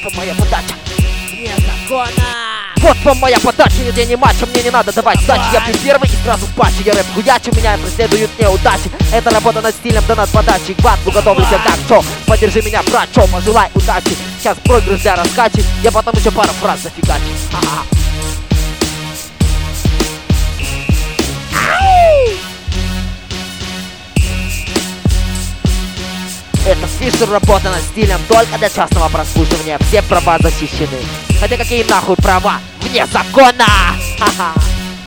вам моя подача. Незаконно. Вот вам моя подача, нет, я не мачо, мне не надо давать сдачи. Я бью первый и сразу в патче. Я рэп хуячу, меня преследуют неудачи. Это работа над стилем, да над подачей. К батлу готовлюсь, так что поддержи меня, брат, чё, пожелай удачи. Сейчас проигрыш для раскачи, я потом еще пару фраз зафигачу. Ха-ха. Это Фишер, работа над стилем только для частного прослушивания. Все права защищены. Хотя какие нахуй права? Вне закона! Ха-ха!